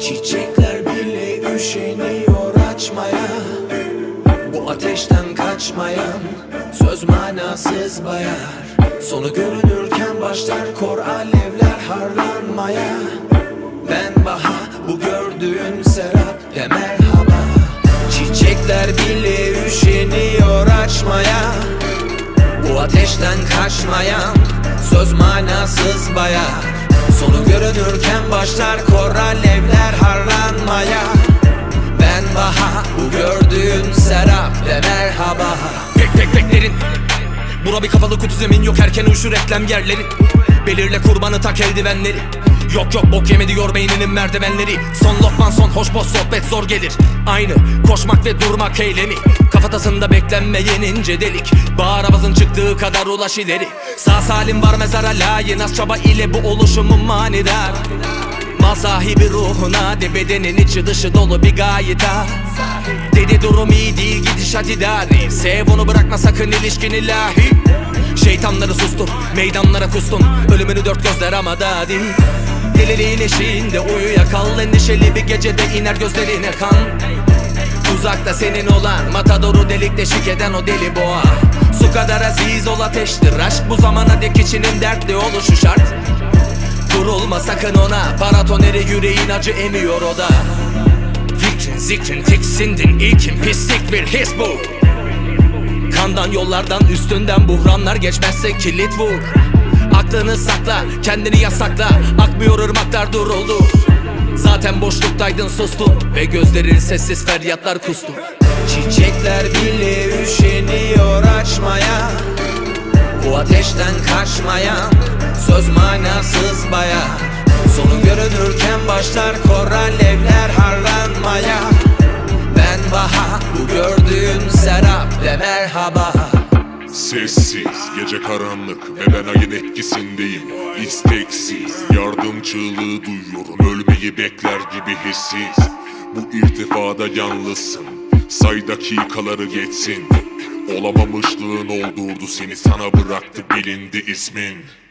Çiçekler bile üşeniyor açmaya. Bu ateşten kaçmayan söz manasız bayar. Sonu görünürken başlar kor alevler harlanmaya. Ben Baha, bu gördüğün serap de merhaba. Çiçekler bile üşeniyor açmaya. Bu ateşten kaçmayan söz manasız bayar. Sonu görünürken başlar kor alevler harlanmaya. Ben Baha, bu gördüğün serap de merhaba. Beklerin. Bura bir kapalı kutu, zemin yok, erken uyuşur eklem yerleri. Belirle kurbanı, tak eldivenleri. Yok bok yeme diyor beyninin merdivenleri. Son lokman son hoş boş sohbet zor gelir. Aynı koşmak ve durmak eylemi. Kafatasında beklenmeyen ince delik. Bağır avazın çıktığı kadar ulaş ileri. Sağ salim var mezara layın, az çaba ile bu oluşumun manidar. Mal sahibi ruhuna de bedenin içi dışı dolu bir gayeta. Dedi durum iyi değil, gidişat idari. Sev onu, bırakma sakın ilişkin ilahi. Şeytanları sustur, meydanlara kustun. Ölümünü dört gözler ama daha değil. Deliliğin eşiğinde uyuyakal. Endişeli bir gecede iner gözlerine kan. Uzakta senin olan matadoru delik deşik eden o deli boğa. Su kadar aziz ol ateştir aşk. Bu zamana dek içinin dertli oluşu şart. Durulma sakın ona, paratoneri yüreğin acı emiyor o da. Fikrin zikrin tiksindin, ilkin pislik bir his bu. Kandan yollardan üstünden buhranlar geçmezse kilit vur. Aklını sakla, kendini yasakla. Akmıyor ırmaklar duruldu. Zaten boşluktaydın sustun ve gözlerin sessiz feryatlar kustu. Çiçekler bile üşeniyor açmaya. Bu ateşten kaçmayan söz manasız bayar. Sonu görünürken başlar kor alevler harlanmaya. Ben Baha, bu gördüğün serap de merhaba. Sessiz, gece karanlık ve ben ayın etkisindeyim. İsteksiz, yardım çığlığı duyuyorum. Ölmeyi bekler gibi hissiz. Bu irtifada yalnızsın, say dakikaları geçsin. Olamamışlığın oldurdu seni, sana bıraktı bilindi ismin.